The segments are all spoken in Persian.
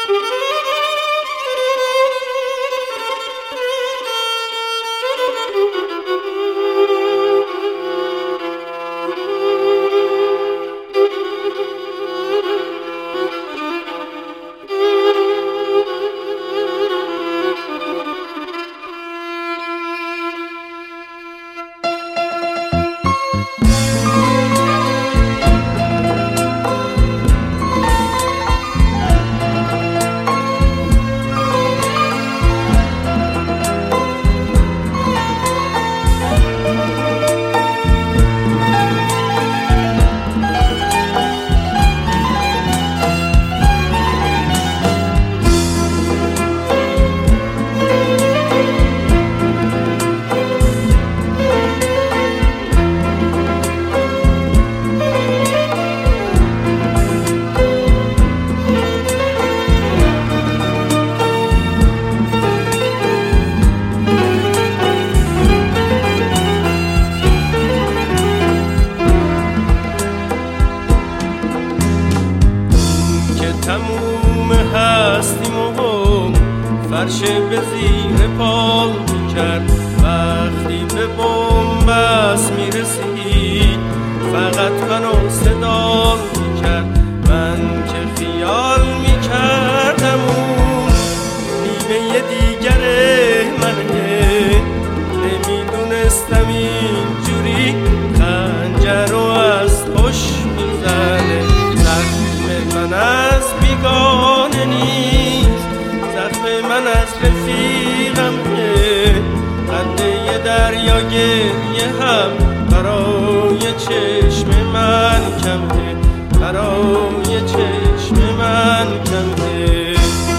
فرش به زیر پا میکرد وقتی به بنبست میرسید فقط منو صدا میکرد. من که خیال میکردم اون نیمه دیگر منه، نمیدونستم اینجوری خنجر رو از پشت میزنه. زخم من از بیگانه نیست، زخم من از رفیقمه. قده دریا گریه هم برای چشم من کمه، برای چشم من کمه.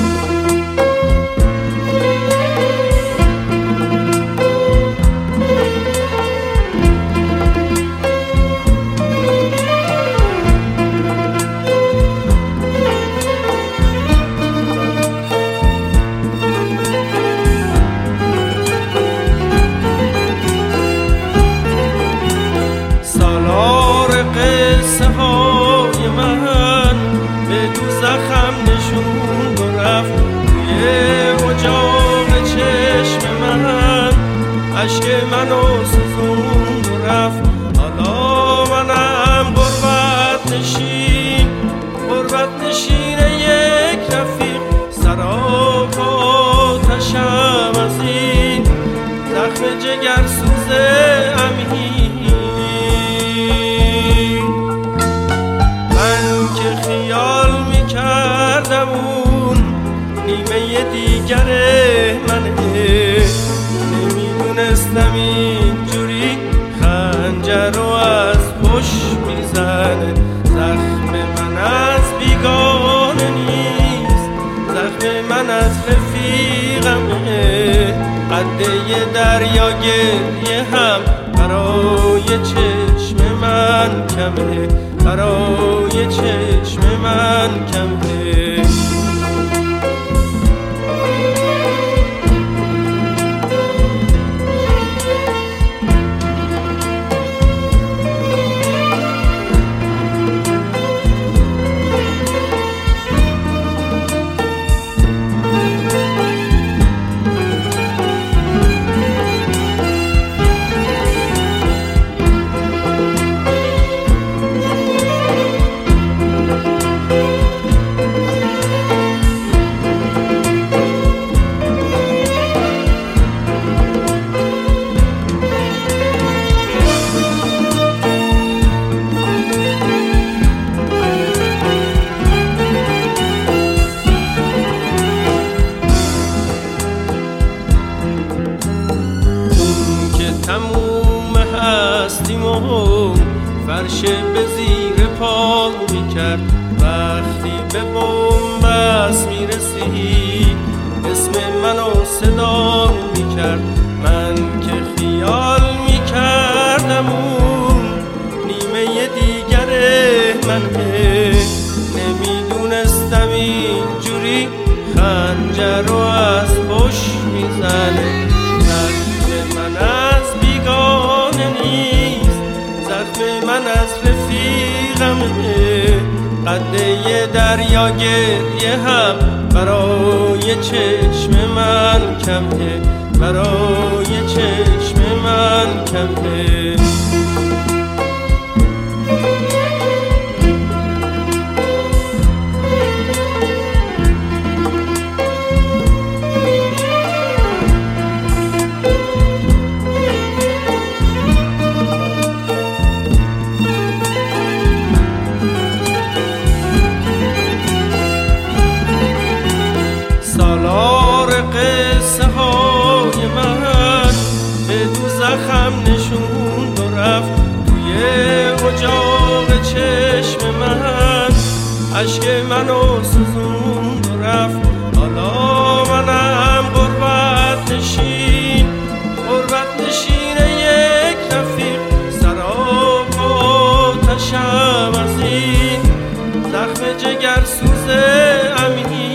قصه های من به دوزخم نشون رفت، توی اجاق چشم من عشق منو سوزون رفت. حالا منم غربت نشین یک رفیق، سراغ آتشم از این زخم جگر سوز امین. خیال میکردم اون نیمه دیگر منه، نمیدونستم اینجوری خنجر رو از پشت میزنه. زخم من از بیگانه نیست، زخم من از رفیقمه. قده دریا گریه هم برای چشم من کمه، برای چشم من کمه. فرش به زیر پا میکرد وقتی به بنبست میرسید، اسم منو صدا میکرد. من که خیال میکردم اون نیمه دیگر منه، نمیدونستم اینجوری خنجر رو از پشت میزنه. زخم من از بیگانه نیست، زخم من از رفیقمه. قده دریا گریه هم برای چشم من کمه، برای چشم من کمه. سالار قصه های من به دوزخم نشوند و رفت، توی اجاق چشم من اشک منو سوزوند و رفت. حالا منم غربت نشین، غربت نشین یک رفیق، سراب آتشم از این زخم جگر سوز امین.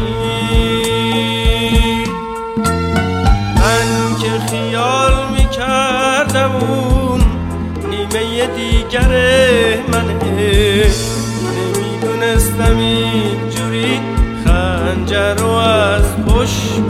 خیال میکردم اون نیمه دیگر منه، نمیدونستم اینجوری خنجر رو از پشت